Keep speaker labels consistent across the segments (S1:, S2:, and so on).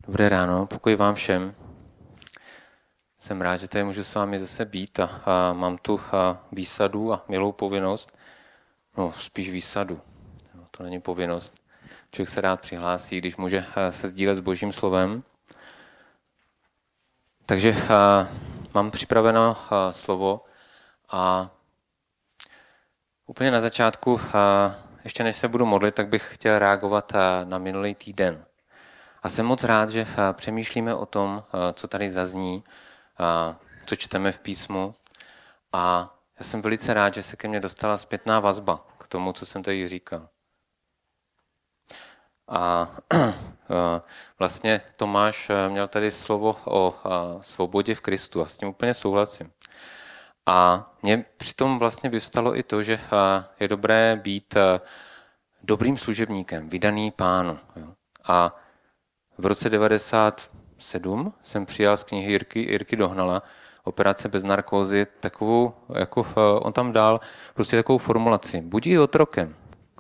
S1: Dobré ráno, pokoj vám všem. Jsem rád, že tady můžu s vámi zase být a mám tu výsadu a milou povinnost, no spíš výsadu, to není povinnost. Člověk se rád přihlásí, když může se sdílet s Božím slovem. Takže mám připraveno slovo a úplně na začátku, ještě než se budu modlit, tak bych chtěl reagovat na minulý týden. A jsem moc rád, že přemýšlíme o tom, co tady zazní, co čteme v písmu. A já jsem velice rád, že se ke mně dostala zpětná vazba k tomu, co jsem tady říkal. A vlastně Tomáš měl tady slovo o svobodě v Kristu a s tím úplně souhlasím. A mně přitom vlastně vyvstalo i to, že je dobré být dobrým služebníkem, vydaný Pánu. A v roce 1997 jsem přijal z knihy Jirky Dohnala Operace bez narkózy takovou, jako on tam dal prostě takovou formulaci. Buď i otrokem.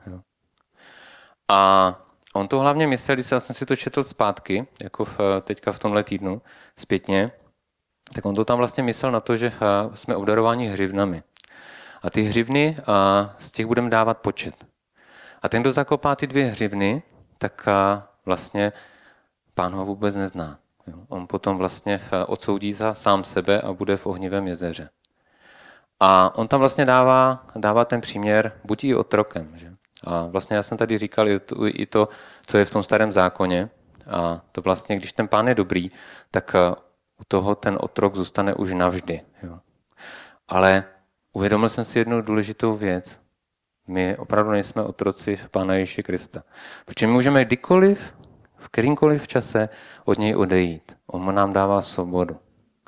S1: A on to hlavně myslel, když jsem si to četl zpátky, jako teďka v tomhle týdnu, zpětně, tak on to tam vlastně myslel na to, že jsme obdarováni hřivnami. A ty hřivny, z těch budeme dávat počet. A ten, kdo zakopá ty 2 hřivny, tak vlastně Pán ho vůbec nezná. On potom vlastně odsoudí za sám sebe a bude v ohnivém jezeře. A on tam vlastně dává ten příměr, buď i otrokem. Že? A vlastně já jsem tady říkal i to, co je v tom starém zákoně. A to vlastně, když ten Pán je dobrý, tak u toho ten otrok zůstane už navždy. Jo? Ale uvědomil jsem si jednu důležitou věc. My opravdu nejsme otroci Pána Ježíše Krista. Protože my můžeme kdykoliv, v kterýmkoliv čase od něj odejít. On nám dává svobodu.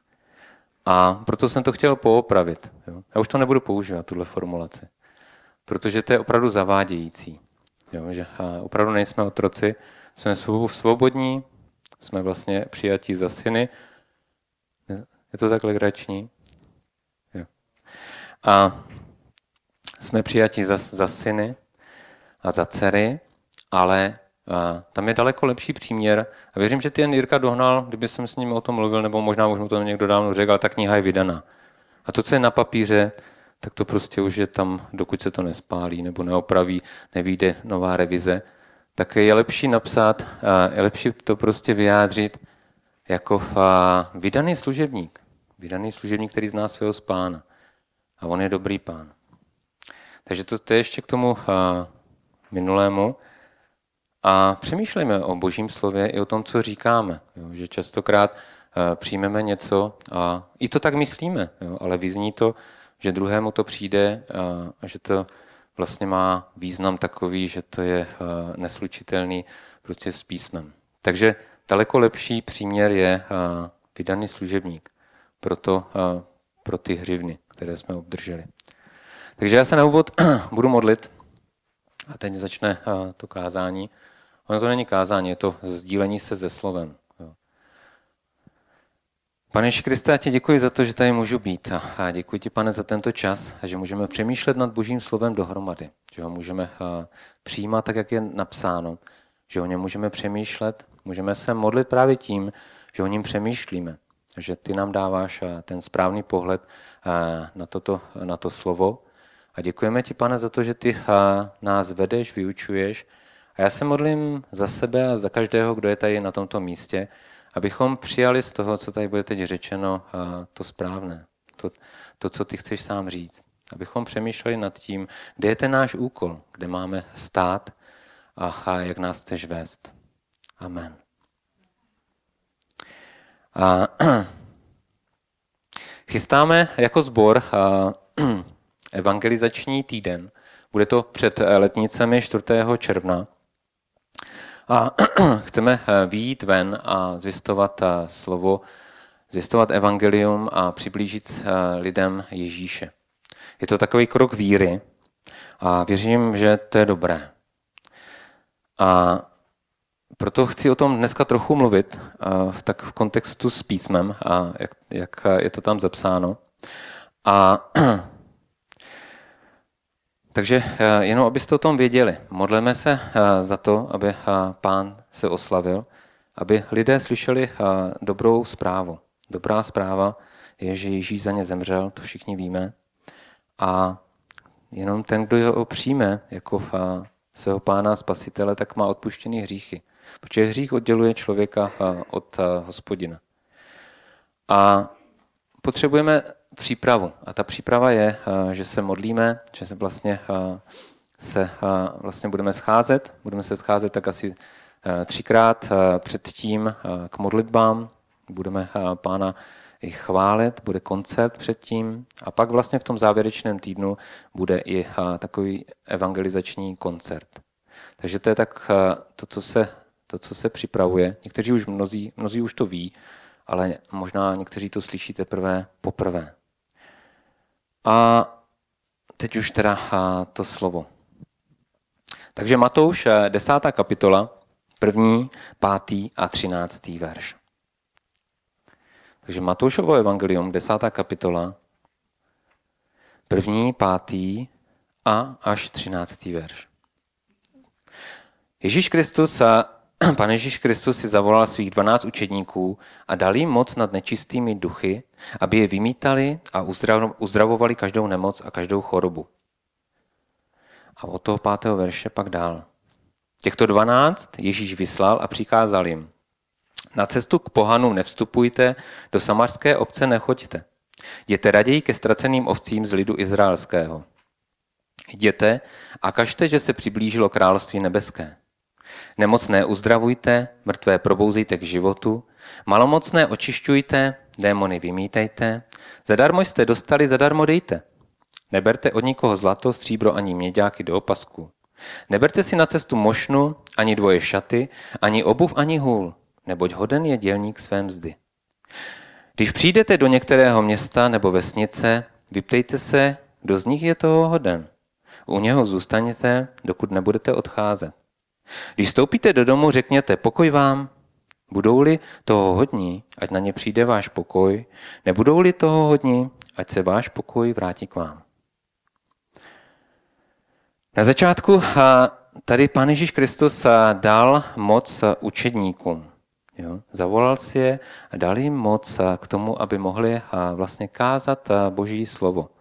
S1: A proto jsem to chtěl poopravit. Jo? Já už to nebudu používat, tuhle formulaci. Protože to je opravdu zavádějící. Jo? Že opravdu nejsme otroci, jsme svobodní, jsme vlastně přijatí za syny. Je to tak legrační? Jo. A jsme přijatí za syny a za dcery, ale tam je daleko lepší příměr. A věřím, že ten Jirka Dohnal, kdyby jsem s ním o tom mluvil, nebo možná už mu to někdo dávno řekl, ale ta kniha je vydaná. A to, co je na papíře, tak to prostě už je tam, dokud se to nespálí nebo neopraví, nevyjde nová revize, tak je lepší napsat, je lepší to prostě vyjádřit jako vydaný služebník. Vydaný služebník, který zná svého Pána. A on je dobrý Pán. Takže to je ještě k tomu minulému. A přemýšlejme o Božím slově i o tom, co říkáme. Jo? Že častokrát přijmeme něco a i to tak myslíme, jo? Ale vyzní to, že druhému to přijde a že to vlastně má význam takový, že to je neslučitelný prostě s písmem. Takže daleko lepší příměr je vydaný služebník pro ty hřivny, které jsme obdrželi. Takže já se na úvod budu modlit a teď začne to kázání. Ono to není kázání, je to sdílení se se slovem. Pane Ježíši Kriste, já ti děkuji za to, že tady můžu být. A děkuji ti, Pane, za tento čas a že můžeme přemýšlet nad Božím slovem dohromady. Že ho můžeme přijímat tak, jak je napsáno. Že o něm můžeme přemýšlet. Můžeme se modlit právě tím, že o něm přemýšlíme. Že ty nám dáváš ten správný pohled na to slovo. A děkujeme ti, Pane, za to, že ty nás vedeš, vyučuješ. A já se modlím za sebe a za každého, kdo je tady na tomto místě, abychom přijali z toho, co tady bude teď řečeno, to správné. To, co ty chceš sám říct. Abychom přemýšleli nad tím, kde je ten náš úkol, kde máme stát a jak nás chceš vést. Amen. Chystáme jako sbor evangelizační týden. Bude to před letnicemi 4. června. A chceme vyjít ven a zvěstovat slovo, zvěstovat evangelium a přiblížit lidem Ježíše. Je to takový krok víry a věřím, že to je dobré. A proto chci o tom dneska trochu mluvit, tak v kontextu s písmem, a jak je to tam zapsáno. Takže jenom abyste o tom věděli, modleme se za to, aby Pán se oslavil aby lidé slyšeli dobrou zprávu. Dobrá zpráva je, že Ježíš za ně zemřel, to všichni víme. A jenom ten, kdo ho přijme jako svého pána a spasitele, tak má odpuštěný hříchy. Protože hřích odděluje člověka od Hospodina. A potřebujeme přípravu. A ta příprava je, že se modlíme, že se vlastně budeme scházet. Budeme se scházet tak asi 3krát předtím k modlitbám. Budeme Pána i chválit, bude koncert předtím a pak vlastně v tom závěrečném týdnu bude i takový evangelizační koncert. Takže to je tak to, co se připravuje. Někteří už mnozí už to ví, ale možná někteří to slyší teprve poprvé. A teď už teda to slovo. Takže Matouš 10. kapitola, 1., 5. a 13. verš. Takže Matoušovo evangelium, 10. kapitola, 1., 5. a až 13. verš. Pan Ježíš Kristus si zavolal svých 12 učedníků a dal jim moc nad nečistými duchy, aby je vymítali a uzdravovali každou nemoc a každou chorobu. A od toho 5. verše pak dál. Těchto 12 Ježíš vyslal a přikázal jim. Na cestu k pohanům nevstupujte, do samarské obce nechoďte. Jděte raději ke ztraceným ovcím z lidu izraelského. Jděte a kažte, že se přiblížilo království nebeské. Nemocné uzdravujte, mrtvé probouzejte k životu, malomocné očišťujte, démony vymítejte, zadarmo jste dostali, zadarmo dejte. Neberte od nikoho zlato, stříbro ani měďáky do opasku. Neberte si na cestu mošnu, ani dvoje šaty, ani obuv, ani hůl, neboť hoden je dělník své mzdy. Když přijdete do některého města nebo vesnice, vyptejte se, kdo z nich je toho hoden. U něho zůstaňte, dokud nebudete odcházet. Když vstoupíte do domu, řekněte pokoj vám. Budou-li toho hodní, ať na ně přijde váš pokoj, nebudou-li toho hodní, ať se váš pokoj vrátí k vám. Na začátku tady Pán Ježíš Kristus dal moc učedníkům. Jo? Zavolal si je a dal jim moc k tomu, aby mohli vlastně kázat Boží slovo.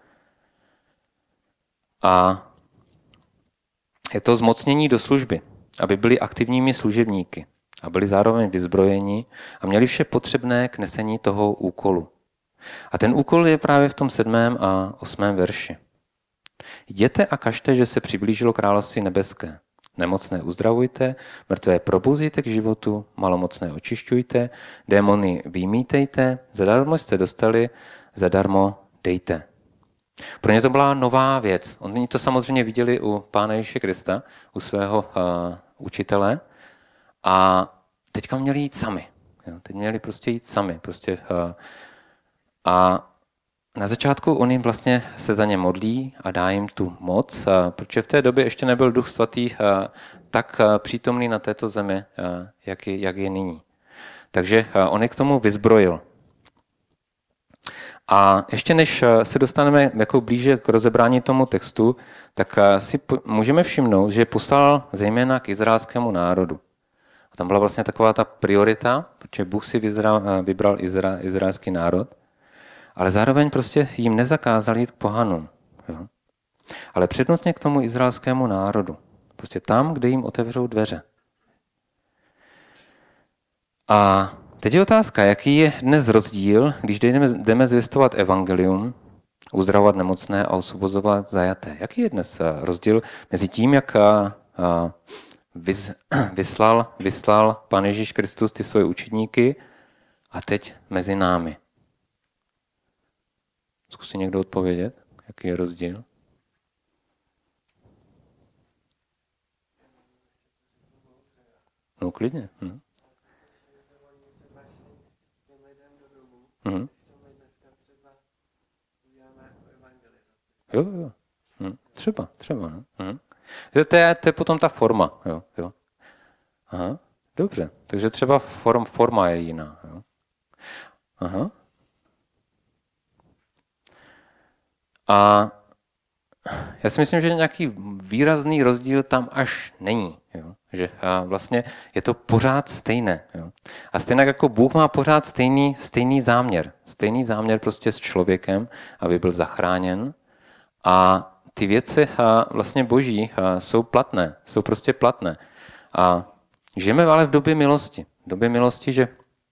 S1: A je to zmocnění do služby, aby byli aktivními služebníky a byli zároveň vyzbrojeni a měli vše potřebné k nesení toho úkolu. A ten úkol je právě v tom 7. a 8. verši. Jděte a kažte, že se přiblížilo království nebeské. Nemocné uzdravujte, mrtvé probuzíte k životu, malomocné očišťujte, démony vymítejte, zadarmo jste dostali, zadarmo dejte. Pro ně to byla nová věc. Oni to samozřejmě viděli u Pána Ježíše Krista, u svého učitele a teďka měli jít sami. Jo? Teď měli prostě jít sami. A na začátku on jim vlastně se za ně modlí a dá jim tu moc, protože v té době ještě nebyl Duch Svatý tak přítomný na této zemi, jak je nyní. Takže on je k tomu vyzbrojil. A ještě než se dostaneme jako blíže k rozebrání tomu textu, tak si můžeme všimnout, že poslal zejména k izraelskému národu. A tam byla vlastně taková ta priorita, protože Bůh si vybral izraelský národ, ale zároveň prostě jim nezakázal jít k pohanům. Jo? Ale přednostně k tomu izraelskému národu. Prostě tam, kde jim otevřou dveře. A teď je otázka, jaký je dnes rozdíl, když jdeme zvěstovat evangelium, uzdravovat nemocné a osvobozovat zajaté. Jaký je dnes rozdíl mezi tím, jak vyslal Pán Ježíš Kristus ty svoje učedníky a teď mezi námi? Zkusí někdo odpovědět, jaký je rozdíl? No klidně. Jo. Třeba. No. To je potom ta forma. Jo. Aha, dobře. Takže třeba forma je jiná. Jo. Aha. A já si myslím, že nějaký výrazný rozdíl tam až není. Jo. Že vlastně je to pořád stejné. Jo. A stejně jako Bůh má pořád stejný záměr. Stejný záměr prostě s člověkem, aby byl zachráněn. A ty věci vlastně boží jsou platné. Jsou prostě platné. A žijeme ale v době milosti. V době milosti, že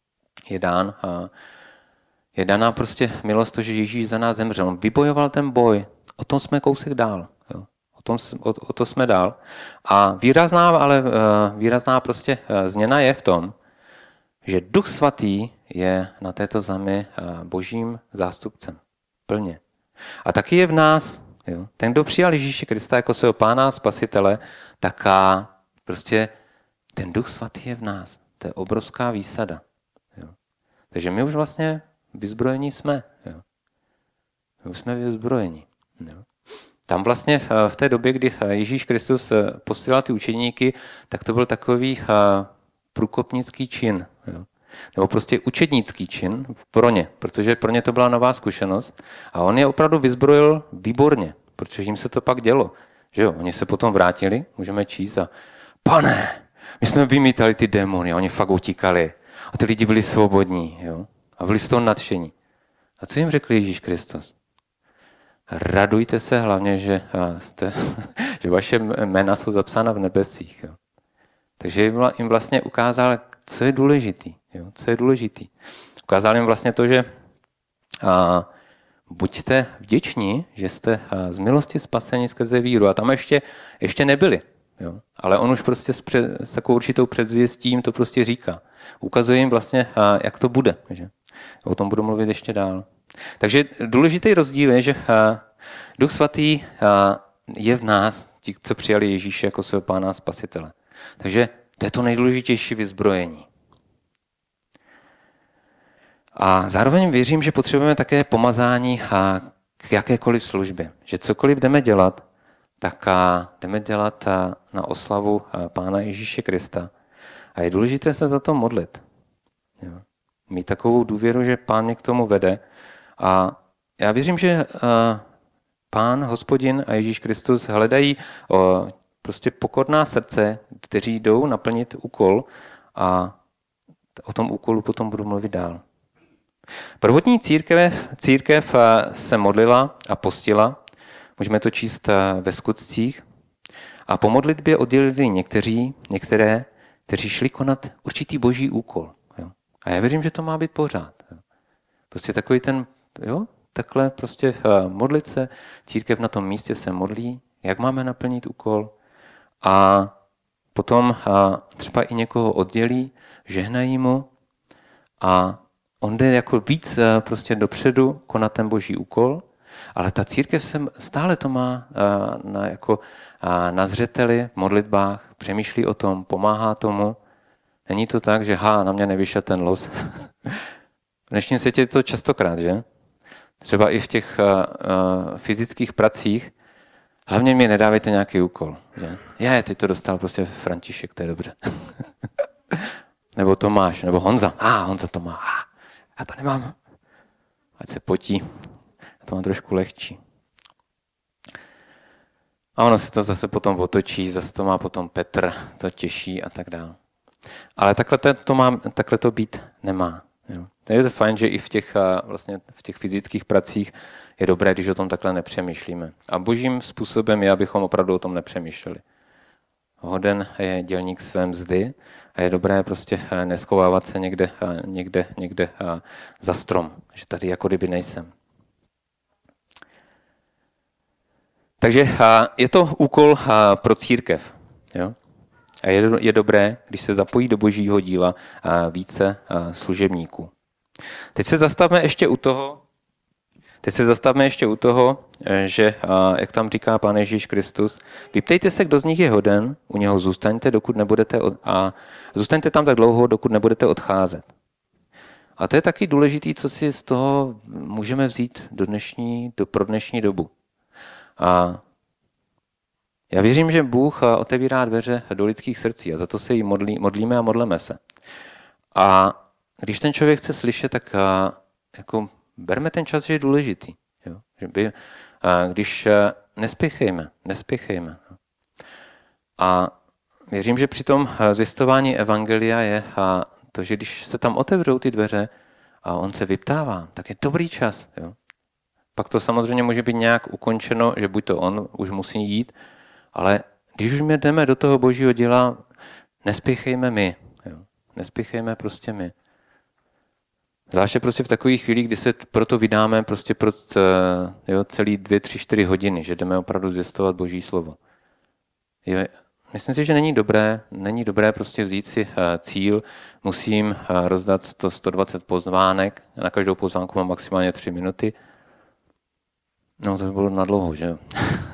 S1: je daná prostě milost to, že Ježíš za nás zemřel. On vybojoval ten boj. O tom jsme kousek dál. Jo. O to jsme dál. A výrazná prostě změna je v tom, že Duch Svatý je na této zemi božím zástupcem. Plně. A taky je v nás. Jo. Ten, kdo přijal Ježíše Krista jako svého Pána a Spasitele, tak prostě ten Duch Svatý je v nás. To je obrovská výsada. Jo. Takže my už vlastně vyzbrojení jsme. Jo. My už jsme vyzbrojení. Jo. Tam vlastně v té době, kdy Ježíš Kristus posílal ty učedníky, tak to byl takový průkopnický čin. Jo. Nebo prostě učednický čin pro ně, protože pro ně to byla nová zkušenost. A on je opravdu vyzbrojil výborně, protože jim se to pak dělo. Že jo? Oni se potom vrátili, můžeme číst a Pane, my jsme vymítali ty démony, oni fakt utíkali. A ty lidi byli svobodní. Jo? A byli z toho nadšení. A co jim řekl Ježíš Kristus? Radujte se hlavně, že vaše jména jsou zapsána v nebesích. Jo? Takže jim vlastně ukázal, co je důležitý. Jo? Co je důležitý. Ukázal jim vlastně to, že buďte vděční, že jste z milosti spaseni skrze víru. A tam ještě nebyli. Jo? Ale on už prostě s takovou určitou předzvěstí jim to prostě říká. Ukazuje jim vlastně, jak to bude. Že? O tom budu mluvit ještě dál. Takže důležitý rozdíl je, že Duch Svatý je v nás, ti, co přijali Ježíše jako svého Pána a Spasitele. Takže to je to nejdůležitější vyzbrojení. A zároveň věřím, že potřebujeme také pomazání k jakékoliv službě. Že cokoliv jdeme dělat, tak jdeme dělat na oslavu Pána Ježíše Krista. A je důležité se za to modlit. Jo. Mít takovou důvěru, že Pán mě k tomu vede. A já věřím, že Pán, Hospodin a Ježíš Kristus hledají prostě pokorná srdce, kteří jdou naplnit úkol a o tom úkolu potom budu mluvit dál. Prvotní církev se modlila a postila, můžeme to číst ve Skutcích, a po modlitbě oddělili některé, kteří šli konat určitý boží úkol. Jo. A já věřím, že to má být pořád. Jo. Prostě takový ten, takhle prostě modlit se, církev na tom místě se modlí, jak máme naplnit úkol a potom třeba i někoho oddělí, žehnají mu a on jde jako víc prostě dopředu konat ten boží úkol, ale ta církev stále to má na zřeteli, v modlitbách, přemýšlí o tom, pomáhá tomu. Není to tak, že na mě nevyšel ten los. V dnešním světě je to častokrát, že? Třeba i v těch fyzických pracích. Hlavně mi nedávejte nějaký úkol. Že? Teď to dostal prostě František, to je dobře. Nebo Tomáš, nebo Honza. Honza to má. Já to nemám. Ať se potí. Já to mám trošku lehčí. A ono se to zase potom otočí, zase to má potom Petr, to těší a tak dále. Ale takhle to být nemá. Jo. Je to fajn, že i v těch fyzických pracích je dobré, když o tom takhle nepřemýšlíme. A božím způsobem je, abychom opravdu o tom nepřemýšleli. Hoden je dělník své mzdy a je dobré prostě neschovávat se někde za strom, že tady jako kdyby nejsem. Takže je to úkol pro církev. Jo? A je dobré, když se zapojí do božího díla více služebníků. Teď se zastavme ještě u toho, že, jak tam říká Pán Ježíš Kristus, vyptejte se, kdo z nich je hoden, u něho zůstaňte, zůstaňte tam tak dlouho, dokud nebudete odcházet. A to je taky důležité, co si z toho můžeme vzít pro dnešní dobu. A já věřím, že Bůh otevírá dveře do lidských srdcí a za to se jí modlíme a modleme se. A když ten člověk chce slyšet, tak jako berme ten čas, že je důležitý. Jo? Když nespěchejme. A věřím, že při tom zvěstování evangelia je to, že když se tam otevřou ty dveře a on se vyptává, tak je dobrý čas. Jo? Pak to samozřejmě může být nějak ukončeno, že buď to on už musí jít, ale když už my jdeme do toho božího děla, nespěchejme my. Jo? Nespěchejme prostě my. Zvláště prostě v takových chvílích, kdy se proto vydáme prostě pro celý 2, 3, 4 hodiny, že jdeme opravdu zvěstovat boží slovo. Myslím si, že není dobré prostě vzít si cíl, musím rozdat 120 pozvánek, na každou pozvánku mám maximálně 3 minuty. No to by bylo nadlouho, že jo?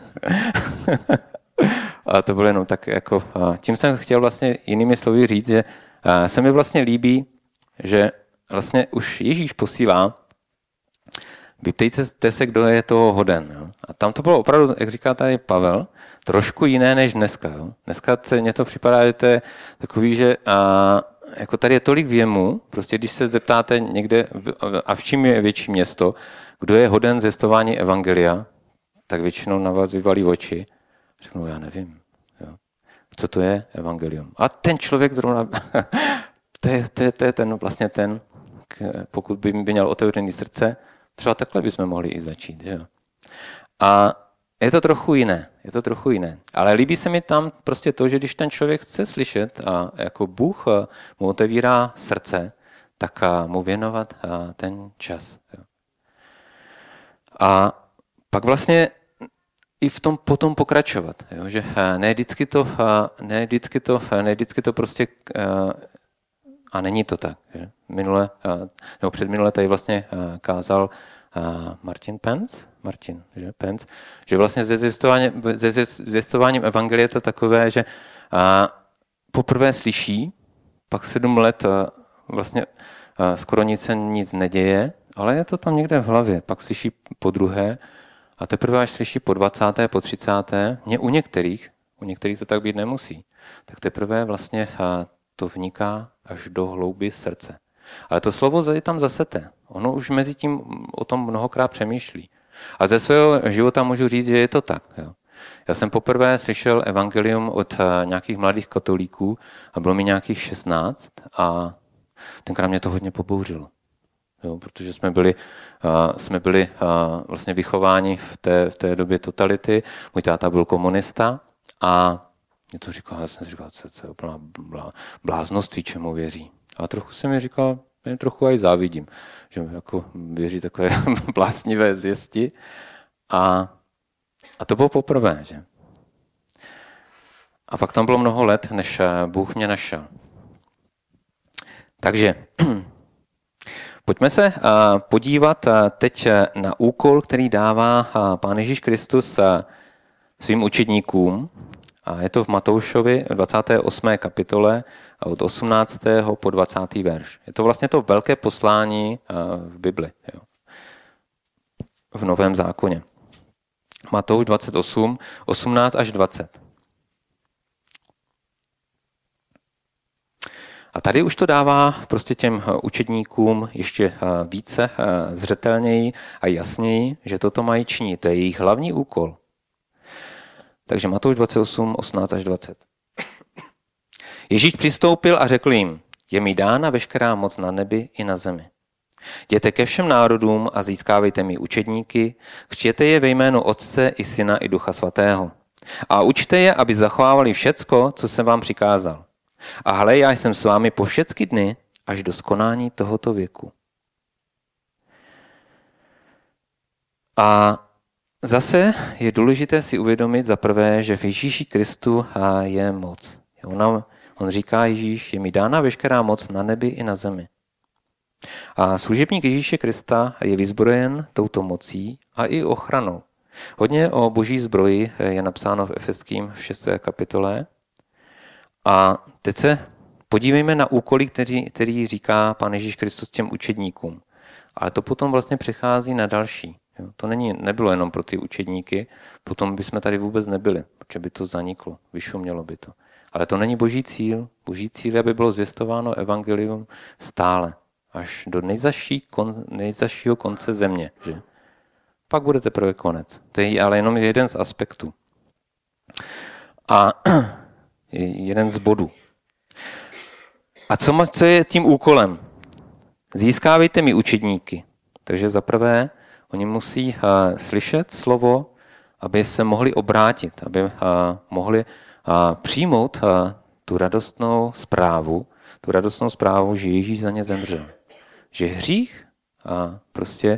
S1: A to bylo jenom tak jako, tím jsem chtěl vlastně jinými slovy říct, že se mi vlastně líbí, že vlastně už Ježíš posílá, vyptejte se, kdo je toho hoden. Jo? A tam to bylo opravdu, jak říká tady Pavel, trošku jiné než dneska. Jo? Dneska mně to připadá, že to je takový, že jako tady je tolik věmu, prostě když se zeptáte někde, a v čím je větší město, kdo je hoden zvěstování evangelia, tak většinou na vás vyvalí oči. Řeknu, já nevím. Jo? Co to je evangelium? A ten člověk zrovna, to je ten, vlastně ten, pokud by měl otevřený srdce, třeba takhle bychom mohli i začít. Že? A je to trochu jiné. Ale líbí se mi tam prostě to, že když ten člověk chce slyšet a jako Bůh mu otevírá srdce, tak mu věnovat ten čas. Jo? A pak vlastně i v tom potom pokračovat. Jo? Že ne vždycky to prostě a není to tak. Že? Předminule tady vlastně kázal Martin Pence, že vlastně se zvěstováním evangelia je to takové, že poprvé slyší, pak 7 let vlastně skoro nic neděje, ale je to tam někde v hlavě, pak slyší po druhé a teprve až slyší po 20., po 30., u některých to tak být nemusí, tak teprve vlastně to vniká až do hlouby srdce. Ale to slovo je tam zasete. Ono už mezi tím o tom mnohokrát přemýšlí. A ze svého života můžu říct, že je to tak. Jo. Já jsem poprvé slyšel evangelium od nějakých mladých katolíků a bylo mi nějakých 16 a tenkrát mě to hodně pobouřilo. Jo, protože jsme byli vlastně vychováni v té době totality. Můj táta byl komunista a mě to říkal, já jsem říkal, co je úplná bláznoství, čemu věří. A trochu jsem mi říkal, já trochu aj závidím, že jako věří takové bláznivé zvěsti. A to bylo poprvé, že? A pak tam bylo mnoho let, než Bůh mě našel. Takže pojďme se podívat teď na úkol, který dává Pán Ježíš Kristus svým učedníkům. A je to v Matoušovi 28. kapitole od 18. po 20. verš. Je to vlastně to velké poslání v Bibli, jo. V Novém zákoně. Matouš 28, 18 až 20. A tady už to dává prostě těm učedníkům ještě více zřetelněji a jasněji, že toto mají činit. To je jejich hlavní úkol. Takže Matouš 28, 18 až 20. Ježíš přistoupil a řekl jim, je mi dána veškerá moc na nebi i na zemi. Jděte ke všem národům a získávejte mi učedníky, křtěte je ve jménu Otce i Syna i Ducha Svatého. A učte je, aby zachovávali všecko, co jsem vám přikázal. A hle, já jsem s vámi po všechny dny až do skonání tohoto věku. A zase je důležité si uvědomit za prvé, že v Ježíši Kristu je moc. On říká Ježíš, je mi dána veškerá moc na nebi i na zemi. A služebník Ježíše Krista je vyzbrojen touto mocí a i ochranou. Hodně o boží zbroji je napsáno v Efeským v 6. kapitole. A teď se podívejme na úkoly, který říká Pán Ježíš Kristus těm učedníkům. Ale to potom vlastně přechází na další. To nebylo jenom pro ty učedníky, potom bychom tady vůbec nebyli, protože by to zaniklo, vyšumělo by to. Ale to není boží cíl. Boží cíl je, aby bylo zvěstováno evangelium stále, až do nejzazšího konce země. Že? Pak bude teprve konec. To je ale jenom jeden z aspektů. A jeden z bodů. A co je tím úkolem? Získávejte mi učedníky. Takže zaprvé oni musí slyšet slovo, aby se mohli obrátit, aby mohli přijmout tu radostnou zprávu, že Ježíš za ně zemřel. Že hřích prostě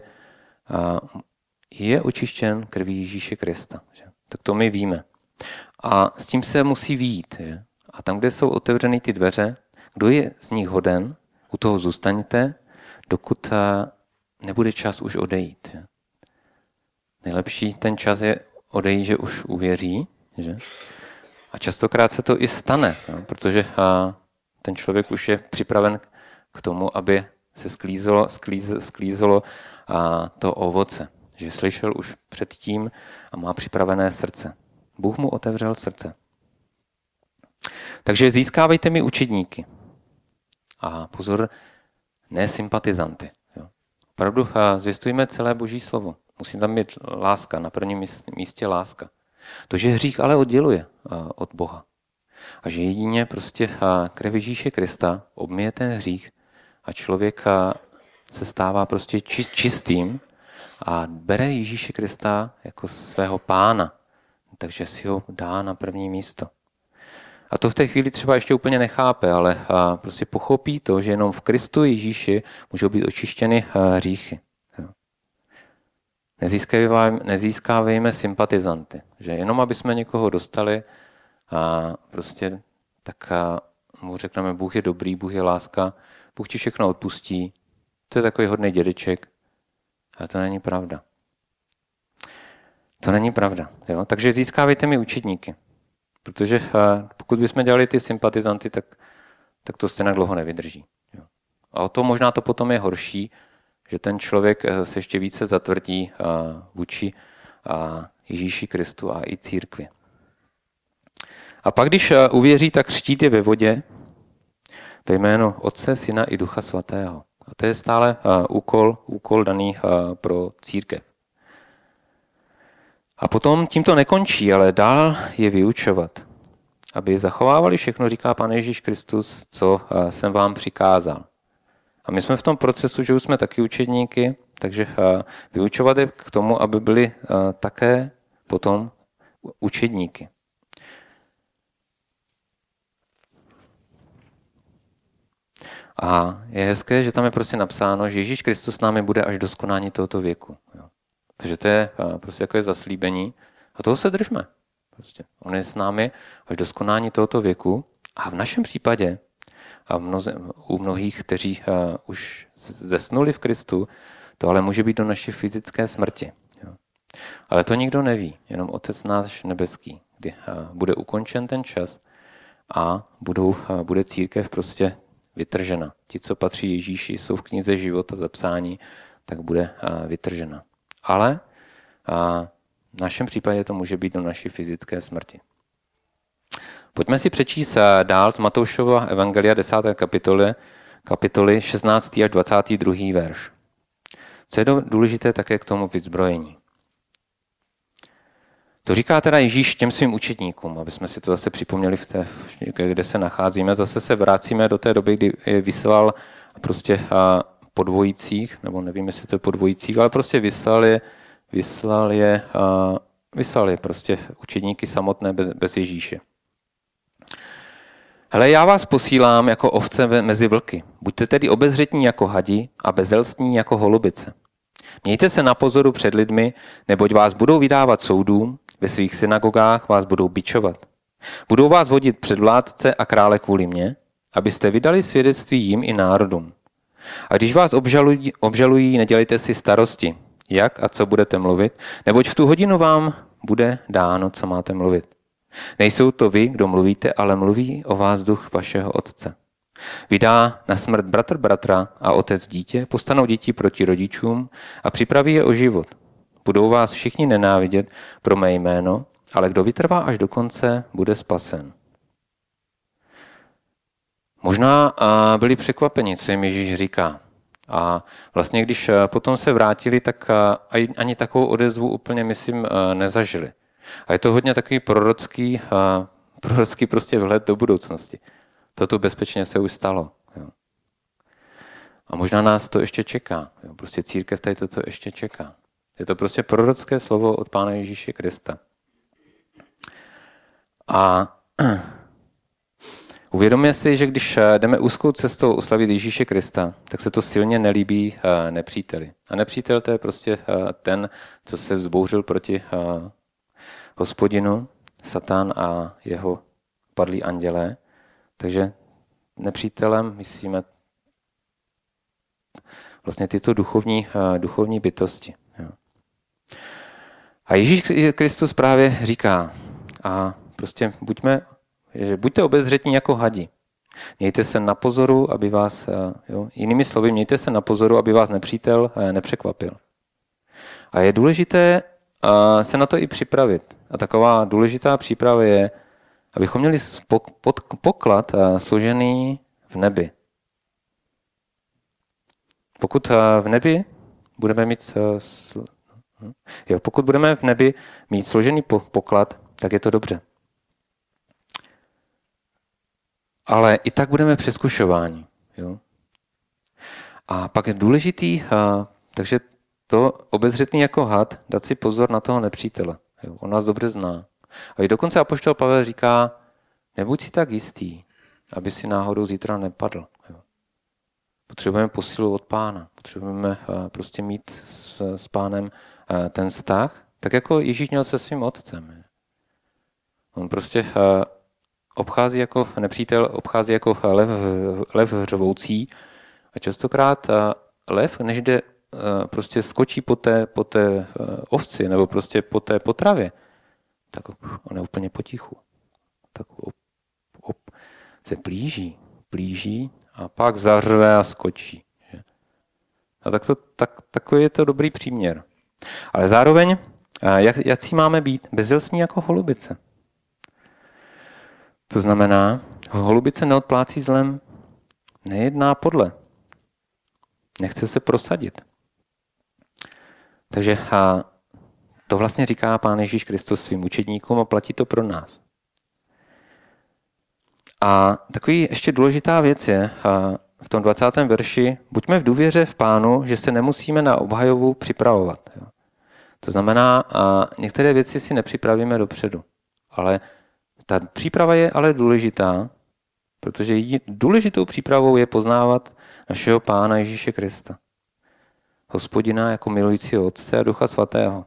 S1: je očištěn krví Ježíše Krista. Tak to my víme. A s tím se musí vyjít. A tam, kde jsou otevřeny ty dveře, kdo je z nich hoden, u toho zůstaňte, dokud nebude čas už odejít. Nejlepší ten čas je odejít, že už uvěří. Že? A častokrát se to i stane, protože ten člověk už je připraven k tomu, aby se sklízelo to ovoce. Že slyšel už předtím a má připravené srdce. Bůh mu otevřel srdce. Takže získávejte mi učedníky. A pozor, ne sympatizanty. Opravdu zvěstujme celé Boží slovo. Musí tam být láska, na prvním místě láska. To, že hřích ale odděluje od Boha. A že jedině prostě krev Ježíše Krista obmije ten hřích a člověk se stává prostě čistým a bere Ježíše Krista jako svého pána. Takže si ho dá na první místo. A to v té chvíli třeba ještě úplně nechápe, ale prostě pochopí to, že jenom v Kristu Ježíši můžou být očištěny hříchy. Nezískávejme sympatizanty. Že jenom aby jsme někoho dostali, prostě tak mu řekneme, Bůh je dobrý, Bůh je láska, Bůh ti všechno odpustí. To je takový hodný dědeček. Ale to není pravda. To není pravda. Jo? Takže získávejte mi učedníky. Protože pokud bychom dělali ty sympatizanty, tak to stejně dlouho nevydrží. Jo? A o to možná to potom je horší, že ten člověk se ještě více zatvrdí vůči Ježíši Kristu a i církvi. A pak, když uvěří, tak křtít je ve vodě ve jménu Otce, Syna i Ducha Svatého. A to je stále úkol daný pro církev. A potom tím to nekončí, ale dál je vyučovat. Aby zachovávali všechno, říká Pán Ježíš Kristus, co jsem vám přikázal. A my jsme v tom procesu, že už jsme taky učedníky, takže vyučovat je k tomu, aby byli také potom učedníky. A je hezké, že tam je prostě napsáno, že Ježíš Kristus s námi bude až do skonání tohoto věku. Jo. Takže to je prostě takové zaslíbení. A toho se držme. Prostě. On je s námi až do skonání tohoto věku. A v našem případě, a u mnohých, kteří už zesnuli v Kristu, to ale může být do naší fyzické smrti. Jo. Ale to nikdo neví, jenom Otec náš nebeský, kdy bude ukončen ten čas a bude církev prostě vytržena. Ti, co patří Ježíši, jsou v knize života zapsáni, tak bude vytržena. Ale v našem případě to může být do naší fyzické smrti. Pojďme si přečíst dál z Matoušova evangelia 10. kapitoly 16. až 22. verš. Co je důležité také k tomu vyzbrojení. To říká teda Ježíš těm svým učedníkům, aby jsme si to zase připomněli, kde se nacházíme. Zase se vracíme do té doby, kdy je vyslal prostě po dvojících, nebo nevím, jestli to je po dvojících, ale prostě vyslal je prostě učedníky samotné bez Ježíše. Hele, já vás posílám jako ovce mezi vlky. Buďte tedy obezřetní jako hadi a bezelstní jako holubice. Mějte se na pozoru před lidmi, neboť vás budou vydávat soudům, ve svých synagogách vás budou bičovat. Budou vás vodit před vládce a krále kvůli mně, abyste vydali svědectví jim i národům. A když vás obžalují, nedělejte si starosti, jak a co budete mluvit, neboť v tu hodinu vám bude dáno, co máte mluvit. Nejsou to vy, kdo mluvíte, ale mluví o vás duch vašeho Otce. Vydá na smrt bratr bratra a otec dítě, postanou děti proti rodičům a připraví je o život. Budou vás všichni nenávidět pro mé jméno, ale kdo vytrvá až do konce, bude spasen. Možná byli překvapeni, co jim Ježíš říká. A vlastně, když potom se vrátili, tak ani takovou odezvu úplně, myslím, nezažili. A je to hodně takový prorocký prostě vhled do budoucnosti. Toto bezpečně se už stalo. Jo. A možná nás to ještě čeká. Jo. Prostě církev tady toto ještě čeká. Je to prostě prorocké slovo od Pána Ježíše Krista. A uvědomme si, že když jdeme úzkou cestou oslavit Ježíše Krista, tak se to silně nelíbí nepříteli. A nepřítel to je prostě ten, co se vzbouřil proti Hospodinu, Satan a jeho padlí andělé. Takže nepřítelem myslíme vlastně tyto duchovní bytosti. Jo. A Ježíš Kristus právě říká, a prostě buďte obezřetní jako hadi. Mějte se na pozoru, aby vás, jinými slovy, mějte se na pozoru, aby vás nepřítel nepřekvapil. A je důležité se na to i připravit. A taková důležitá příprava je, abychom měli poklad složený v nebi. Pokud v nebi budeme mít pokud budeme v nebi mít složený poklad, tak je to dobře. Ale i tak budeme přezkušováni. Jo? A pak je důležitý, takže to obezřetný jako had, dát si pozor na toho nepřítele. Jo? On nás dobře zná. A i dokonce apoštol Pavel říká, nebuď si tak jistý, aby si náhodou zítra nepadl. Jo? Potřebujeme posilu od Pána. Potřebujeme prostě mít s Pánem ten vztah, tak jako Ježíš měl se svým otcem. On prostě obchází jako nepřítel, obchází jako lev hřvoucí a častokrát lev, než jde prostě skočí po té ovci nebo prostě po té potravě, tak on je úplně potichu. Tak se blíží a pak zařve a skočí. A takový je to dobrý příměr. Ale zároveň, jaký máme být? Bezjelstní jako holubice. To znamená, holubice neodplácí zlem, nejedná podle. Nechce se prosadit. Takže to vlastně říká Pán Ježíš Kristus svým učedníkům a platí to pro nás. A takový ještě důležitá věc je, v tom 20. verši, buďme v důvěře v Pánu, že se nemusíme na obhajovu připravovat. Jo. To znamená, některé věci si nepřipravíme dopředu. Ale ta příprava je ale důležitá, protože důležitou přípravou je poznávat našeho Pána Ježíše Krista. Hospodina jako milujícího Otce a Ducha Svatého.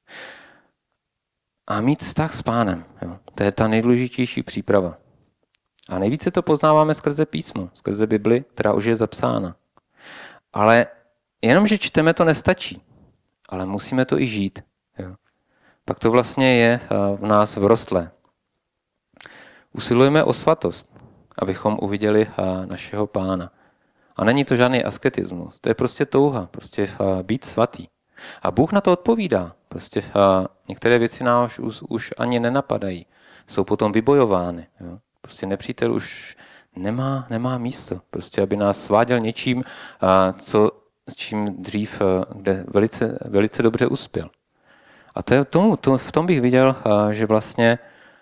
S1: A mít vztah s Pánem. Jo. To je ta nejdůležitější příprava. A nejvíce to poznáváme skrze písmo, skrze Bibli, která už je zapsána. Ale jenom, že čteme, to nestačí. Ale musíme to i žít. Jo. Pak to vlastně je v nás vrostlé. Usilujeme o svatost, abychom uviděli našeho Pána. A není to žádný asketismus. To je prostě touha, prostě být svatý. A Bůh na to odpovídá. Prostě některé věci nás už ani nenapadají. Jsou potom vybojovány. Jo. Prostě nepřítel už nemá místo. Prostě, aby nás sváděl něčím, s čím dřív, kde velice dobře uspěl. A v tom bych viděl, že vlastně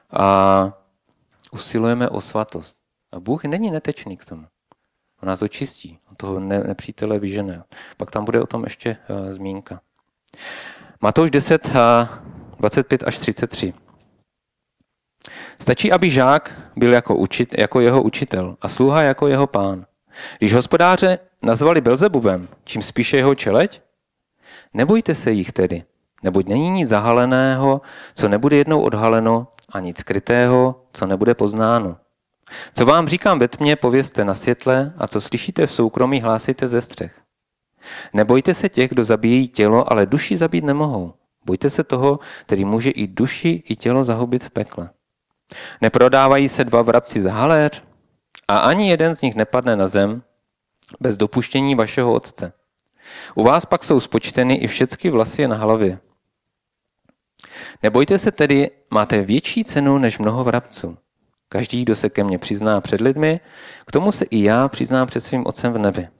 S1: usilujeme o svatost. A Bůh není netečný k tomu. On nás očistí. On toho nepřítele vyžene. Pak tam bude o tom ještě zmínka. Matouš 10, 25 až 33. Stačí, aby žák byl jako jeho učitel a sluha jako jeho pán. Když hospodáře nazvali Belzebubem, čím spíše jeho čeleď, nebojte se jich tedy, neboť není nic zahaleného, co nebude jednou odhaleno, a nic skrytého, co nebude poznáno. Co vám říkám ve tmě, povězte na světle, a co slyšíte v soukromí, hlásejte ze střech. Nebojte se těch, kdo zabíjejí tělo, ale duši zabít nemohou. Bojte se toho, který může i duši, i tělo zahubit v pekle. Neprodávají se 2 vrabci za haléř a ani jeden z nich nepadne na zem bez dopuštění vašeho Otce. U vás pak jsou spočteny i všechny vlasy na hlavě. Nebojte se tedy, máte větší cenu než mnoho vrabců. Každý, kdo se ke mně přizná před lidmi, k tomu se i já přiznám před svým Otcem v nebi.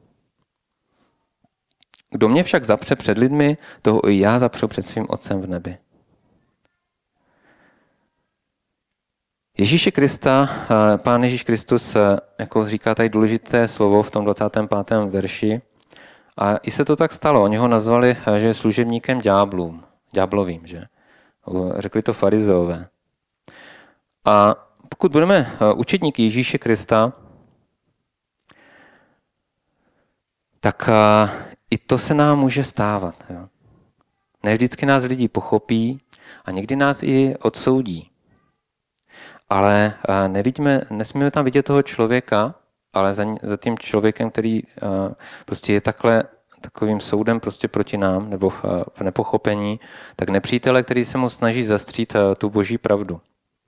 S1: Kdo mě však zapře před lidmi, toho i já zapřu před svým Otcem v nebi. Ježíše Krista, Pán Ježíš Kristus, jako říká tady důležité slovo v tom 25. verši, a i se to tak stalo. Oni ho nazvali, že je služebníkem ďáblovým, že? Řekli to farizeové. A pokud budeme učedníky Ježíše Krista, tak i to se nám může stávat. Jo? Ne vždycky nás lidi pochopí a někdy nás i odsoudí. Ale nesmíme tam vidět toho člověka, ale za tím člověkem, který prostě je takovým soudem prostě proti nám, nebo v nepochopení, tak nepřítele, který se mu snaží zastřít tu boží pravdu.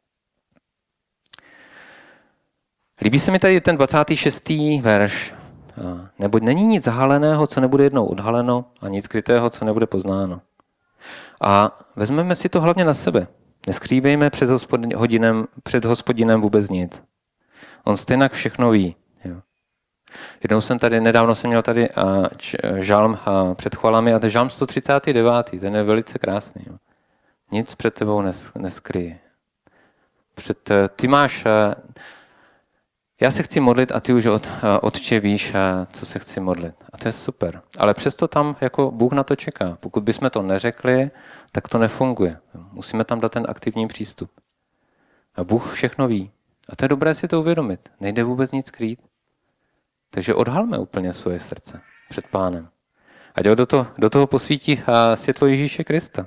S1: Líbí se mi tady ten 26. verš. Neboť není nic zahaleného, co nebude jednou odhaleno, a nic skrytého, co nebude poznáno. A vezmeme si to hlavně na sebe. Neskrývejme před Hospodinem vůbec nic. On stejně všechno ví. Jo. Nedávno jsem měl tady žalm před chvalami, a to je žalm 139. Ten je velice krásný. Jo. Nic před tebou neskryje. Ty máš... Já se chci modlit a ty už Otče víš, co se chci modlit. A to je super. Ale přesto tam jako Bůh na to čeká. Pokud bychom to neřekli, tak to nefunguje. Musíme tam dát ten aktivní přístup. A Bůh všechno ví. A to je dobré si to uvědomit. Nejde vůbec nic krýt. Takže odhalme úplně svoje srdce před Pánem. Ať do toho posvítí světlo Ježíše Krista.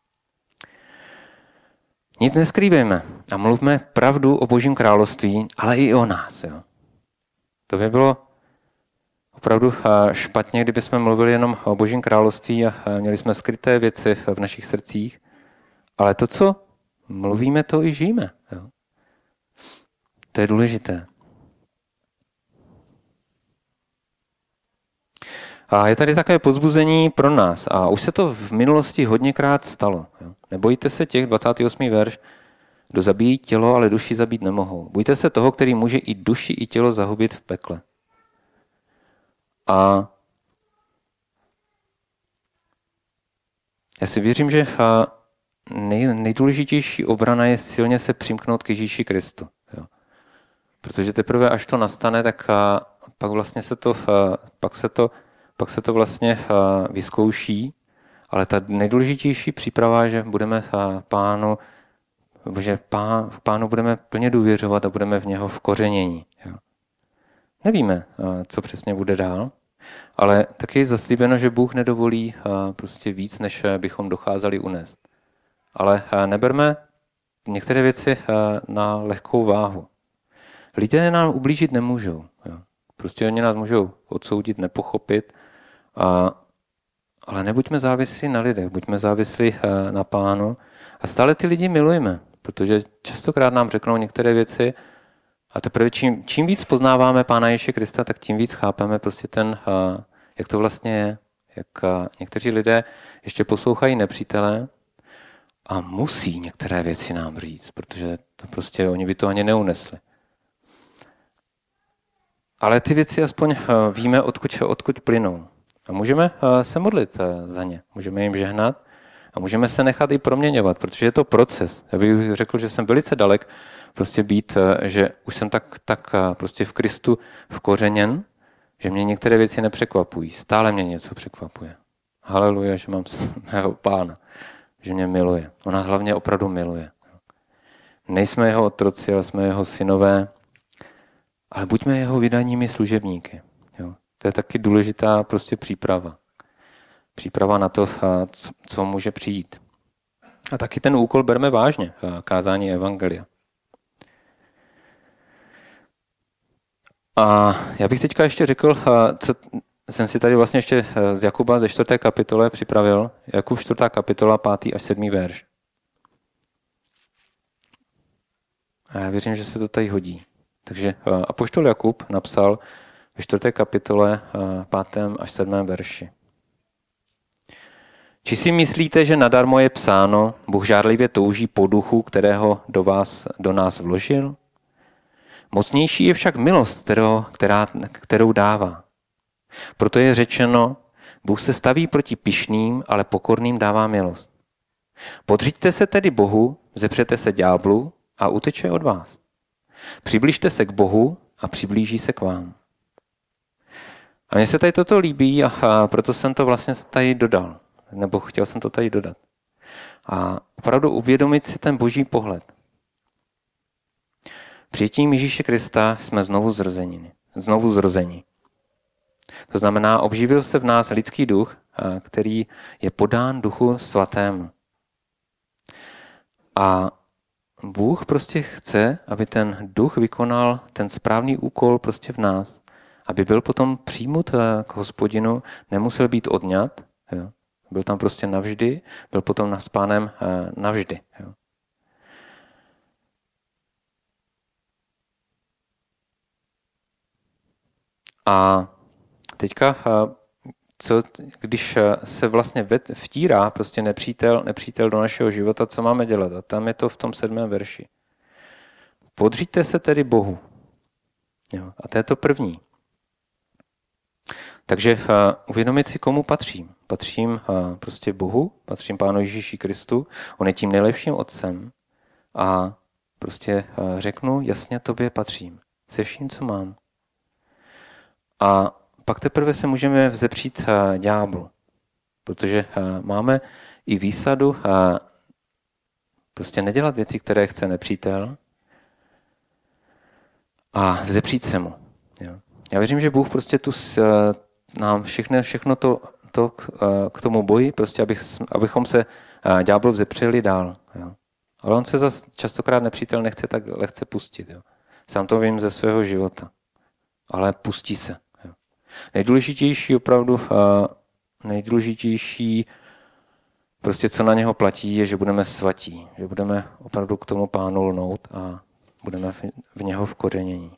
S1: Nic neskrývejme a mluvme pravdu o Božím království, ale i o nás. Jo. To by bylo opravdu špatně, kdybychom mluvili jenom o Božím království a měli jsme skryté věci v našich srdcích, ale to, co mluvíme, to i žijeme. Jo. To je důležité. A je tady také povzbuzení pro nás. A už se to v minulosti hodněkrát stalo. Jo. Nebojte se těch, 28. verš, kdo zabíjí tělo, ale duši zabít nemohou. Bojte se toho, který může i duši, i tělo zahubit v pekle. A já si věřím, že nejdůležitější obrana je silně se přimknout k Ježíši Kristu. Jo. Protože teprve, až to nastane, tak pak vlastně pak se to vlastně vyzkouší, ale ta nejdůležitější příprava, že budeme Pánu budeme plně důvěřovat a budeme v něho vkořenění. Jo. Nevíme, co přesně bude dál, ale taky je zaslíbeno, že Bůh nedovolí prostě víc, než bychom dokázali unést. Ale neberme některé věci na lehkou váhu. Lidé nám ublížit nemůžou. Jo. Prostě oni nás můžou odsoudit, nepochopit, ale nebuďme závislí na lidech, buďme závislí na Pánu a stále ty lidi milujme, protože častokrát nám řeknou některé věci a teprve čím víc poznáváme Pána Ježíše Krista, tak tím víc chápeme prostě jak to vlastně je, jak někteří lidé ještě poslouchají nepřítele a musí některé věci nám říct, protože to prostě oni by to ani neunesli. Ale ty věci aspoň víme, odkud plynou. A můžeme se modlit za ně, můžeme jim žehnat a můžeme se nechat i proměňovat, protože je to proces. Já bych řekl, že jsem velice dalek prostě být, že už jsem tak prostě v Kristu vkořeněn, že mě některé věci nepřekvapují. Stále mě něco překvapuje. Haleluja, že mám mého Pána, že mě miluje. On nás hlavně opravdu miluje. Nejsme jeho otroci, ale jsme jeho synové, ale buďme jeho vydaními služebníky. Jo. To je taky důležitá prostě příprava. Příprava na to, co může přijít. A taky ten úkol berme vážně, kázání evangelia. A já bych teďka ještě řekl, co jsem si tady vlastně ještě z Jakuba ze 4. kapitole připravil. Jakub 4. kapitola, 5. až 7. verš. A já věřím, že se to tady hodí. Takže apoštol Jakub napsal ve 4. kapitole 5. až 7. verši. Či si myslíte, že nadarmo je psáno, Bůh žárlivě touží po duchu, kterého do nás vložil? Mocnější je však milost, kterou dává. Proto je řečeno, Bůh se staví proti pyšným, ale pokorným dává milost. Podřiďte se tedy Bohu, zepřete se ďáblu a uteče od vás. Přiblížte se k Bohu a přiblíží se k vám. A mně se tady toto líbí a proto jsem to vlastně tady dodal. Nebo chtěl jsem to tady dodat. A opravdu uvědomit si ten boží pohled. Přijetím Ježíše Krista jsme znovu zrozeni. To znamená, obživil se v nás lidský duch, který je podán Duchu Svatému. A Bůh prostě chce, aby ten duch vykonal ten správný úkol prostě v nás. Aby byl potom přijmut k Hospodinu, nemusel být odňat, jo. Byl tam prostě navždy, byl potom s Pánem navždy. Jo. A teďka, když se vlastně vtírá prostě nepřítel do našeho života, co máme dělat? A tam je to v tom 7. verši. Podříďte se tedy Bohu. Jo. A to je to první. Takže uvědomit si, komu patřím. Patřím prostě Bohu, patřím Pánu Ježíši Kristu, on je tím nejlepším otcem a prostě řeknu, jasně tobě patřím, se vším, co mám. A pak teprve se můžeme vzepřít ďáblu, protože máme i výsadu prostě nedělat věci, které chce nepřítel a vzepřít se mu. Jo. Já věřím, že Bůh prostě tu nám všechno to k tomu boji, prostě abychom se ďáblu vzepřeli dál. Jo. Ale on se zase častokrát nepřítel nechce tak lehce pustit. Jo. Sám to vím ze svého života. Ale pustí se. Jo. Nejdůležitější prostě co na něho platí, je, že budeme svatí. Že budeme opravdu k tomu Pánu lnout a budeme v něho vkořenění.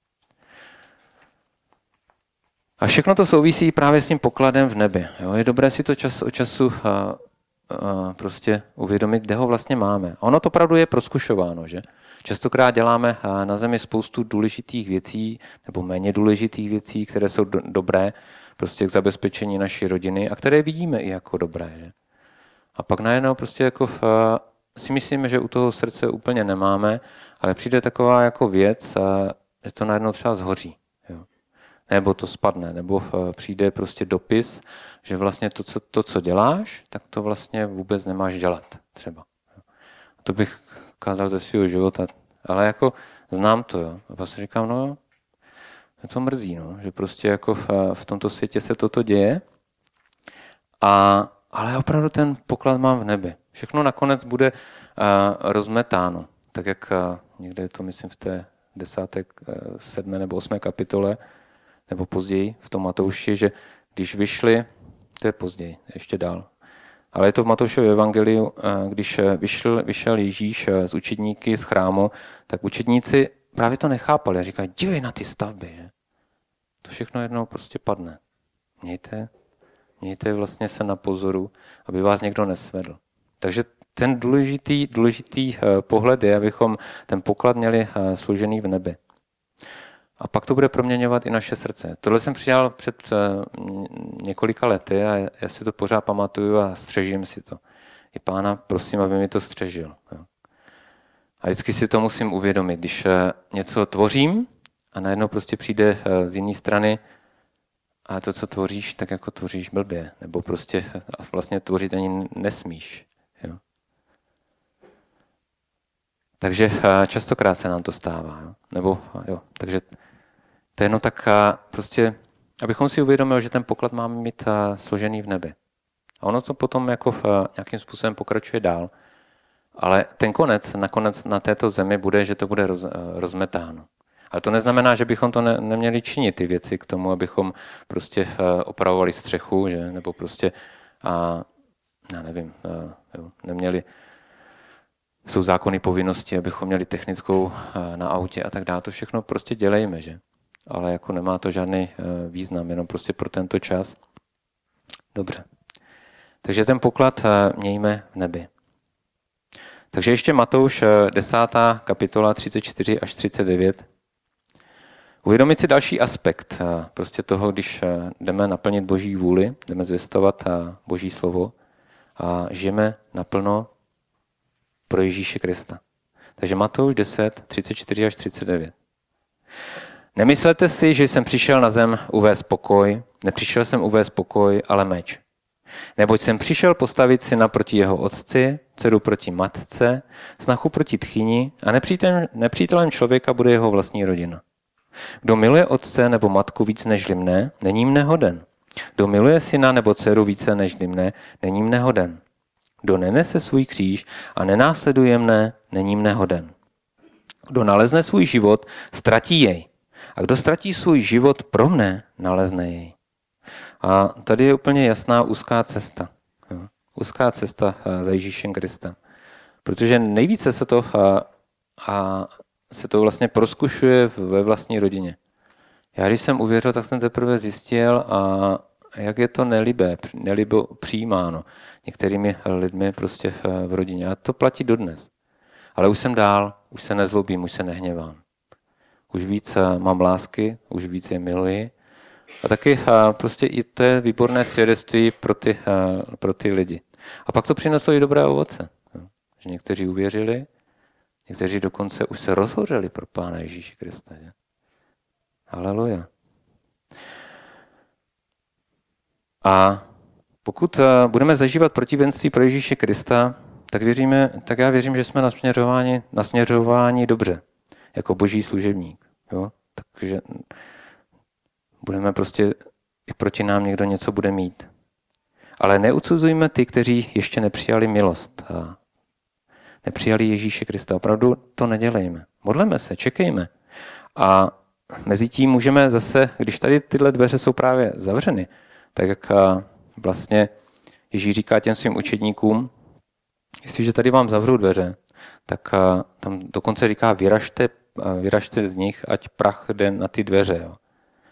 S1: A všechno to souvisí právě s tím pokladem v nebi. Jo? Je dobré si to čas od času prostě uvědomit, kde ho vlastně máme. A ono to opravdu je prozkušováno, že? Častokrát děláme na zemi spoustu důležitých věcí nebo méně důležitých věcí, které jsou dobré prostě k zabezpečení naší rodiny a které vidíme i jako dobré. Že? A pak najednou prostě jako si myslíme, že u toho srdce úplně nemáme, ale přijde taková jako věc, že to najednou třeba zhoří. Jo? Nebo to spadne, nebo přijde prostě dopis, že vlastně to, co děláš, tak to vlastně vůbec nemáš dělat třeba. A to bych kázal ze svého života, ale jako znám to, jo. A pak si říkám, no, je to mrzí, no, že prostě jako v tomto světě se toto děje, ale opravdu ten poklad mám v nebi. Všechno nakonec bude rozmetáno, tak jak někde je to, myslím, v té 10., 7. nebo 8. kapitole, nebo později v tom Matouši, že když vyšli, to je později, ještě dál, ale je to v Matoušově evangeliu, když vyšel Ježíš z učedníky z chrámu, tak učedníci právě to nechápali a říkají, dívej na ty stavby, že? To všechno jednou prostě padne. Mějte vlastně se na pozoru, aby vás někdo nesvedl. Takže ten důležitý pohled je, abychom ten poklad měli složený v nebi. A pak to bude proměňovat i naše srdce. Tohle jsem přijal před několika lety a já si to pořád pamatuju a střežím si to. I Pána prosím, aby mi to střežil. Jo. A vždycky si to musím uvědomit, když něco tvořím a najednou prostě přijde z jiné strany a to, co tvoříš, tak jako tvoříš blbě. Nebo prostě vlastně tvořit ani nesmíš. Jo. Takže častokrát se nám to stává. Jo. Nebo, jo, takže to je jenom tak prostě, abychom si uvědomili, že ten poklad máme mít složený v nebi. A ono to potom jako nějakým způsobem pokračuje dál. Ale ten nakonec na této zemi bude, že to bude rozmetáno. Ale to neznamená, že bychom to neměli činit, ty věci k tomu, abychom prostě opravovali střechu, že? Nebo prostě, já nevím, neměli, jsou zákony povinnosti, abychom měli technickou na autě a tak dále. To všechno prostě dělejme, že? Ale jako nemá to žádný význam, jenom prostě pro tento čas. Dobře. Takže ten poklad mějme v nebi. Takže ještě Matouš 10. kapitola 34 až 39. Uvědomit si další aspekt prostě toho, když jdeme naplnit Boží vůli, jdeme zvěstovat Boží slovo a žijeme naplno pro Ježíše Krista. Takže Matouš 10, 34 až 39. Nemyslete si, že jsem přišel na zem uvést pokoj, nepřišel jsem uvést pokoj, ale meč. Neboť jsem přišel postavit syna proti jeho otci, dceru proti matce, snachu proti tchyni a nepřítelem člověka bude jeho vlastní rodina. Kdo miluje otce nebo matku víc než mne, není mne hoden. Kdo miluje syna nebo dceru více než mne, není mne hoden. Kdo nenese svůj kříž a nenásleduje mne, není mne hoden. Kdo nalezne svůj život, ztratí jej. A kdo ztratí svůj život pro mne, nalezne jej. A tady je úplně jasná úzká cesta. Úzká cesta za Ježíšem Kristem. Protože nejvíce se to vlastně proskušuje ve vlastní rodině. Já když jsem uvěřil, tak jsem teprve zjistil, jak je to nelibo přijímáno některými lidmi prostě v rodině. A to platí dodnes. Ale už jsem dál, už se nezlobím, už se nehněvám. Už víc mám lásky, už víc je miluji. A taky prostě i to je výborné svědectví pro ty lidi. A pak to přineslo i dobré ovoce. Že někteří uvěřili, někteří dokonce už se rozhořeli pro Pána Ježíše Krista. Že? Haleluja. A pokud budeme zažívat protivenství pro Ježíše Krista, tak já věřím, že jsme nasměřováni dobře, jako boží služebník. Jo? Takže budeme prostě, i proti nám někdo něco bude mít. Ale neucuzujme ty, kteří ještě nepřijali milost a nepřijali Ježíše Krista. Opravdu to nedělejme. Modleme se, čekejme. A mezi tím můžeme zase, když tady tyhle dveře jsou právě zavřeny, tak jak vlastně Ježíš říká těm svým učedníkům, jestliže tady vám zavřou dveře, tak tam dokonce říká, vyražte z nich, ať prach jde na ty dveře. Jo.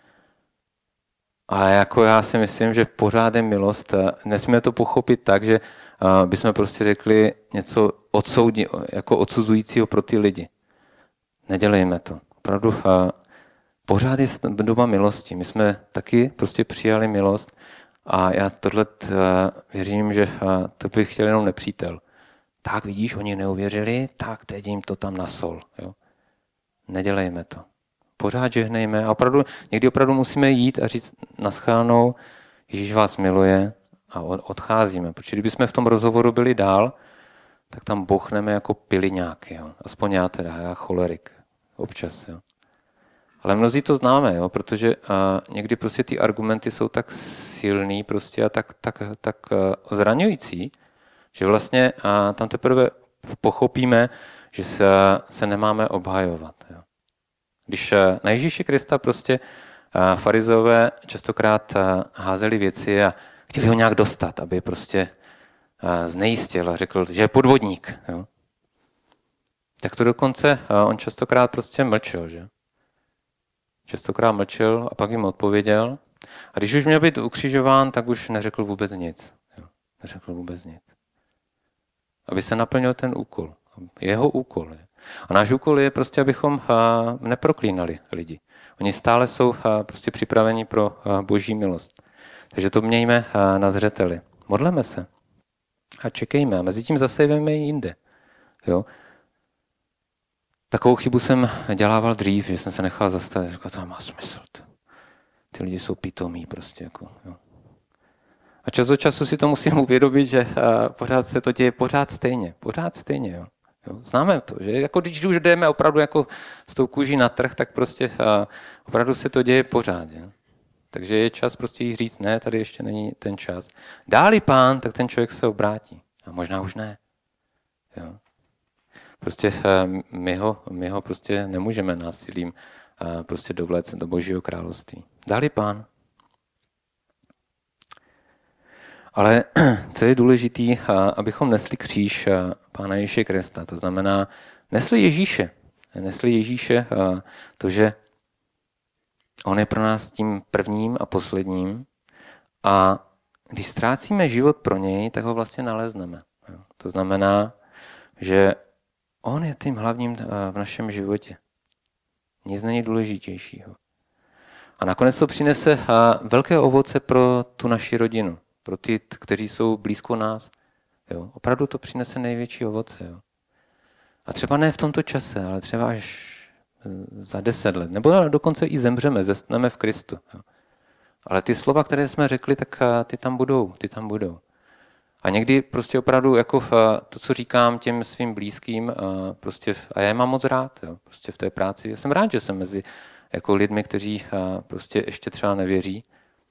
S1: Ale jako já si myslím, že pořád je milost. Nesmíme to pochopit tak, že bychom prostě řekli něco jako odsuzujícího pro ty lidi. Nedělejme to. Opravdu pořád je doba milosti. My jsme taky prostě přijali milost a já tohle věřím, že to bych chtěl jenom nepřítel. Tak vidíš, oni neuvěřili, tak teď jim to tam nasol. Jo. Nedělejme to. Pořád žehnejme a někdy opravdu musíme jít a říct naschledanou, Ježíš vás miluje a odcházíme. Protože kdybychom v tom rozhovoru byli dál, tak tam bochneme jako piliňáky. Jo. Aspoň já cholerik. Občas. Jo. Ale mnozí to známe, jo, protože někdy prostě ty argumenty jsou tak silný prostě a tak zraňující, že vlastně tam teprve pochopíme, že se nemáme obhajovat. Jo. Když na Ježíše Krista prostě farizeové častokrát házeli věci a chtěli ho nějak dostat, aby prostě znejistil a řekl, že je podvodník. Jo. Tak to dokonce on častokrát prostě mlčel, že? Častokrát mlčel a pak jim odpověděl. A když už měl být ukřižován, tak už neřekl vůbec nic. Jo. Neřekl vůbec nic. Aby se naplnil ten úkol. Jeho úkol je. A náš úkol je prostě, abychom neproklínali lidi. Oni stále jsou prostě připraveni pro boží milost. Takže to mějme na zřeteli. Modleme se a čekejme. A mezi tím zasejeme i jinde. Jo? Takovou chybu jsem dělával dřív, že jsem se nechal zastavit. Říkal, to má smysl. Ty lidi jsou pitomí prostě. Jako, jo. A čas od času si to musím uvědomit, že pořád se to děje pořád stejně. Pořád stejně, jo. Jo, známe to, že jako když už jdeme opravdu jako s tou kůží na trh, tak prostě opravdu se to děje pořád. Jo. Takže je čas prostě jí říct, ne, tady ještě není ten čas. Dá-li Pán, tak ten člověk se obrátí. A možná už ne. Jo. Prostě my ho prostě nemůžeme násilím prostě dovléct do Božího království. Dá-li Pán. Ale co je důležité, abychom nesli kříž Pána Ježíše Krista. To znamená, nesli Ježíše. Nesli Ježíše to, že on je pro nás tím prvním a posledním. A když ztrácíme život pro něj, tak ho vlastně nalezneme. To znamená, že on je tím hlavním v našem životě. Nic není důležitějšího. A nakonec to přinese velké ovoce pro tu naši rodinu. Pro ty, kteří jsou blízko nás. Jo. Opravdu to přinese největší ovoce. Jo. A třeba ne v tomto čase, ale třeba až za 10 let. Nebo dokonce i zemřeme, zestneme v Kristu. Jo. Ale ty slova, které jsme řekli, tak ty tam budou. A někdy prostě opravdu jako to, co říkám těm svým blízkým, prostě, a já je mám moc rád, jo, prostě v té práci. Já jsem rád, že jsem mezi jako lidmi, kteří prostě ještě třeba nevěří.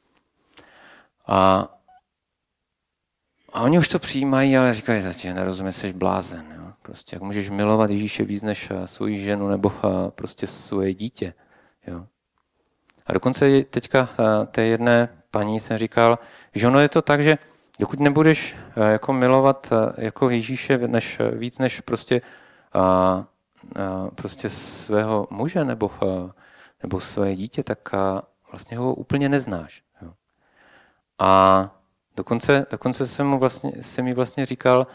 S1: A oni už to přijímají, ale říkají, že nerozumíš, jsi blázen. Jo. Prostě jak můžeš milovat Ježíše víc než svoji ženu nebo prostě svoje dítě. Jo. A dokonce teďka té jedné paní jsem říkal, že ono je to tak, že dokud nebudeš jako milovat jako Ježíše víc než prostě, prostě svého muže nebo své dítě, tak vlastně ho úplně neznáš. Jo. A dokonce jsem mi vlastně říkal,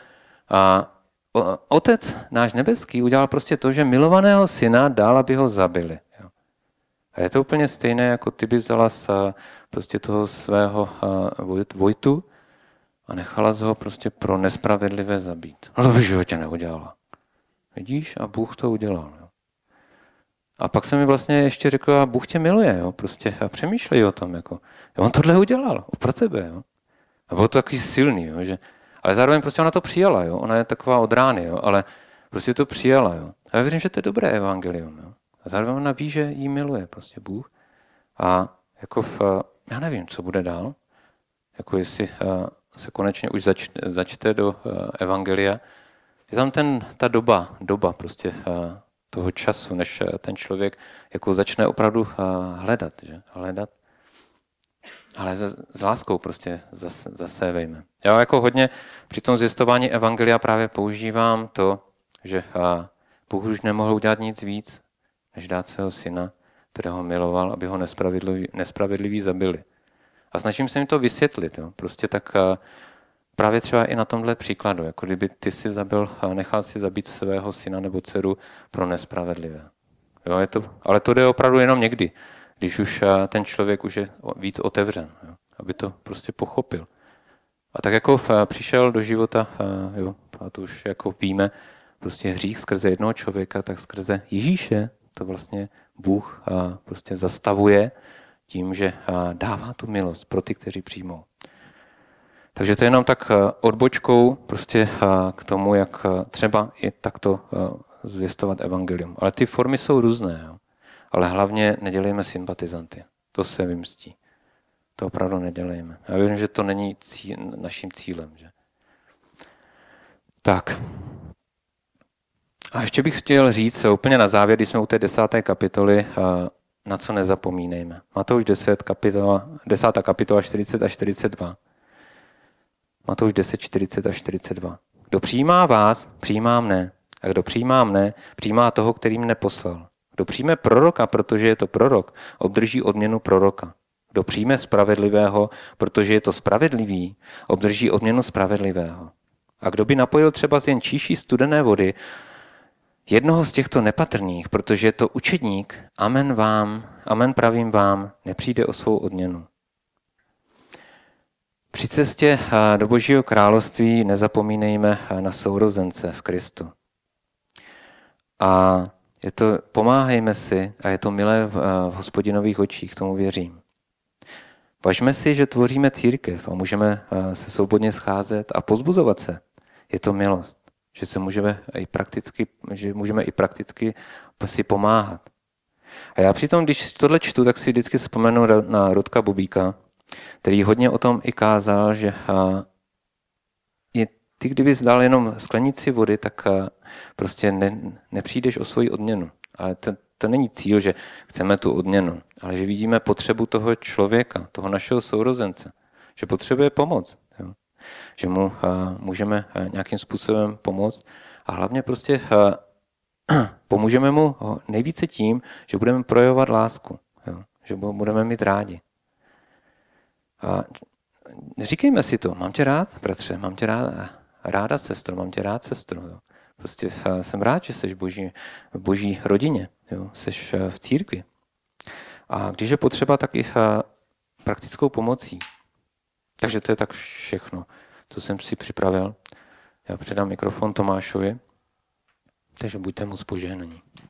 S1: Otec náš nebeský udělal prostě to, že milovaného syna dal, aby ho zabili. Jo. A je to úplně stejné, jako ty by vzala prostě toho svého Vojtu a nechala ho prostě pro nespravedlivé zabít. Ale v životě neudělala. Vidíš? A Bůh to udělal. Jo. A pak se mi vlastně ještě řekl, a Bůh tě miluje, jo, prostě a přemýšlej o tom, jako. On tohle udělal, pro tebe, jo. A bylo to takový silný, jo, že, ale zároveň prostě ona to přijala, jo. Ona je taková od rány, jo, ale prostě to přijala, jo. A já věřím, že to je dobré evangelium, jo. A zároveň ona ví, že jí miluje prostě Bůh. A jako já nevím, co bude dál, jako jestli se konečně už začte do evangelia. Je tam ta doba prostě toho času, než ten člověk jako začne opravdu hledat, že? Hledat. Ale s láskou prostě zasévejme. Já jako hodně při tom zvěstování evangelia právě používám to, že Bůh už nemohl udělat nic víc, než dát svého syna, kterého miloval, aby ho nespravedliví zabili. A snažím se jim to vysvětlit. Jo. Prostě tak právě třeba i na tomhle příkladu, jako kdyby ty si nechal si zabít svého syna nebo dceru pro nespravedlivé. Jo, ale to jde opravdu jenom někdy, když už ten člověk už je víc otevřen, jo, aby to prostě pochopil. A tak jako přišel do života, jo, a to už jako víme, prostě hřích skrze jednoho člověka, tak skrze Ježíše to vlastně Bůh prostě zastavuje tím, že dává tu milost pro ty, kteří přijmou. Takže to je jenom tak odbočkou prostě k tomu, jak třeba i takto zvěstovat evangelium. Ale ty formy jsou různé. Jo. Ale hlavně nedělejme sympatizanty. To se vymstí. To opravdu nedělejme. Já věřím, že to není naším cílem. Že? Tak. A ještě bych chtěl říct úplně na závěr, když jsme u té 10. kapitoly, na co nezapomínejme. Matouš 10. kapitola 40 až 42. Matouš 10, 40 až 42. Kdo přijímá vás, přijímá mne. A kdo přijímá mne, přijímá toho, který mne poslal. Kdo přijme proroka, protože je to prorok, obdrží odměnu proroka. Kdo přijme spravedlivého, protože je to spravedlivý, obdrží odměnu spravedlivého. A kdo by napojil třeba jen číší studené vody, jednoho z těchto nepatrných, protože je to učedník, amen pravím vám, nepřijde o svou odměnu. Při cestě do Božího království nezapomínejme na sourozence v Kristu. A pomáhejme si a je to milé v Hospodinových očích, tomu věřím. Važme si, že tvoříme církev a můžeme se svobodně scházet a pozbuzovat se. Je to milost, že můžeme i prakticky si pomáhat. A já přitom, když tohle čtu, tak si vždycky vzpomenu na Rudka Bubíka, který hodně o tom i kázal, že ty, kdybys dal jenom sklenici vody, tak prostě nepřijdeš o svoji odměnu. Ale to není cíl, že chceme tu odměnu, ale že vidíme potřebu toho člověka, toho našeho sourozence, že potřebuje pomoc. Jo? Že mu můžeme nějakým způsobem pomoct a hlavně prostě pomůžeme mu nejvíce tím, že budeme projevovat lásku, jo? Že budeme mít rádi. A říkejme si to, mám tě rád, bratře, mám tě ráda sestro, mám tě rád sestro. Jo. Prostě jsem rád, že jsi v boží rodině, jo. Jsi v církvi. A když je potřeba, tak i praktickou pomocí. Takže to je tak všechno, co jsem si připravil. Já předám mikrofon Tomášovi. Takže buďte moc požehnaní.